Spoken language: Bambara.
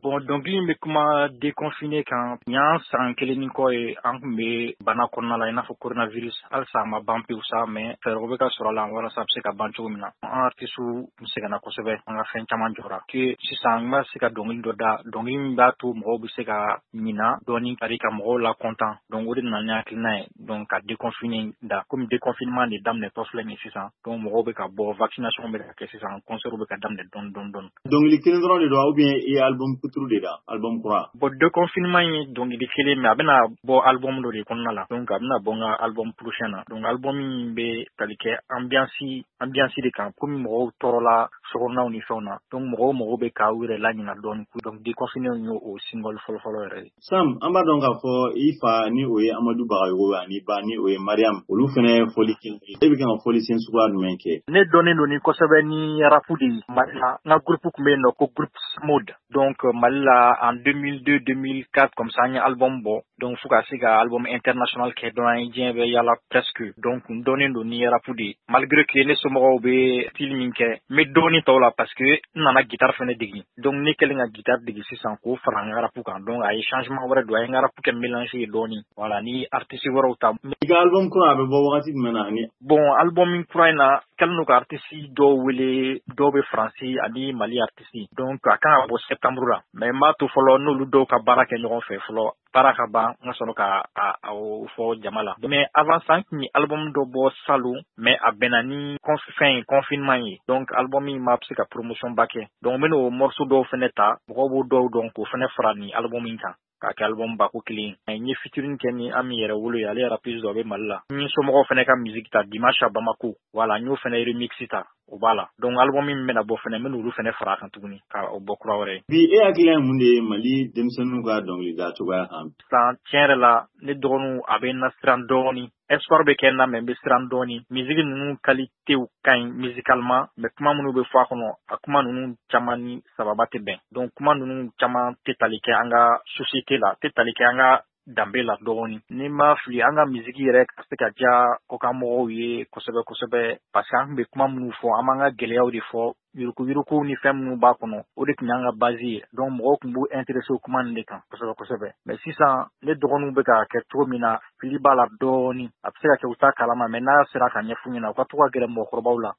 Bon dɔnkili bɛ kuma déconfiné kan yan san kelen ni kɔ ye an kun bɛ bana kɔnɔna la i n'a fɔ coronavirus halisa a ma ban pewu sa mais fɛɛrɛw bɛ ka sɔrɔ a la walasa a bɛ se ka ban cogo min na an artistes sɛgɛnna kosɛbɛ an ka fɛn caman jɔra que sisan n bɛ se ka dɔnkili dɔ da dɔnkili min b'a to mɔgɔw bɛ se ka ɲina dɔɔni kari ka mɔgɔw la content donc o de nana ni hakilina ye donc ka déconfiné da comme déconfinement de daminɛtɔ filɛ nin sisan donc mɔgɔw bɛ ka bɔ vaccination bɛ ka kɛ sisan concert bɛ ka daminɛ dɔɔni dɔɔni. Dɔnkili kelen dɔrɔn de don ou bien i ye album kuturu de da album kura. Bon déconfinement ye dɔnkili kelen mais a bɛna bɔ album dɔ de kɔnɔna la donc a bɛna bɔ n ka album prochain na donc album min bɛ tali kɛ ambiance de kan komi mɔgɔw tɔɔrɔla sokɔnɔnaw ni fɛnw na donc mɔgɔw bɛ ka u yɛrɛ laɲina dɔɔni donc déconfiné ye o symbole fɔlɔfɔlɔ yɛrɛ ye. Sam an b'a dɔn k'a fɔ i fa ni o ye Amadu Bagayogo ani ba ni o ye Mariam olu fɛnɛ fɔli kelen e bɛ kan ka fɔli sen suguya jumɛn kɛ? Ne dɔnnen don ni kosɛbɛ ni rapu de ye Mali la n ka groupe tun bɛ yen nɔ ko groupe Smooth donc Mali la en 2002-2004 comme ça an ye album bɔ donc fo ka se ka album international kɛ donc an ye diɲɛ bɛɛ yala presque donc n dɔnnen don ni rapu de ye malgré que ne somɔgɔw bɛ style min kɛ n bɛ dɔɔnin tɔw la parce que n nana guitare fɛnɛ degi donc ne kɛlen ka guitare degi sisan k'o fara n ka rapu kan donc a ye changement wɛrɛ don a ye n ka rapu kɛ mélange ye dɔɔnin voilà ni artiste wɛrɛw ta. I ka album kura a bɛ bɔ wagati jumɛn na ni? Bon album kura in na kɛlen don ka artiste dɔw wele dɔw bɛ Faransi ani Mali artiste donc a kan ka bɔ septembre la mais n b'a to fɔlɔ n'olu dɔw ka baara kɛ ɲɔgɔn fɛ fɔlɔ baara ka ban n ka sɔrɔ ka o fɔ jama la mais avant ça n tun ye album dɔ bɔ salon mais a bɛnna ni confinement ye donc album min ma se ka promotion ba kɛ donc n bɛ n'o morceau dɔw fɛnɛ ta mɔgɔw b'o dɔw dɔn k'o fɛnɛ fara ni album min kan k'a kɛ album bako kelen n ye featuring kɛ ni an min yɛrɛ wolo ye ale rapiste dɔ bɛ Mali la n ye somɔgɔw fɛnɛ ka musique ta Dimanche à Bamako voilà n y'o fɛnɛ remix ta o b'a la donc album min bɛna bɔ fɛnɛ n bɛ n'olu fɛnɛ fara a kan tuguni ka o bɔ kura wɛrɛ ye. Bi e hakilina ye mun de ye Mali denmisɛnninw ka dɔnkilida cogoya kan? Sisan tiɲɛ yɛrɛ la ne dɔgɔninw a bɛ n na siran dɔɔni espoir bɛ kɛ n na mais n bɛ siran dɔɔni musique ninnu qualitéw ka ɲi musicalement mais kuma minnu bɛ fɔ a kɔnɔ a kuma ninnu caman ni sababa tɛ bɛn donc kuma ninnu caman tɛ tali kɛ an ka société la tɛ tali kɛ an ka danbe la dɔɔni ni ma fili an ka musique yɛrɛ ka se ka diya kɔkanmɔgɔw ye kosɛbɛ kosɛbɛ parce que an tun bɛ kuma minnu fɔ an b'an ka gɛlɛyaw de fɔ yuruku ni fɛn minnu b'a kɔnɔ o de tun y'an ka base ye donc mɔgɔw tun b'u intéressé o kuma ninnu de kan kosɛbɛ kosɛbɛ mais sisan ne dɔgɔninw bɛ ka kɛ cogo min na fili b'a la dɔɔni a bɛ se ka kɛ u t'a kalama mais n'a sera ka ɲɛf'u ɲɛna u ka to ka gɛrɛ mɔgɔkɔrɔbaw la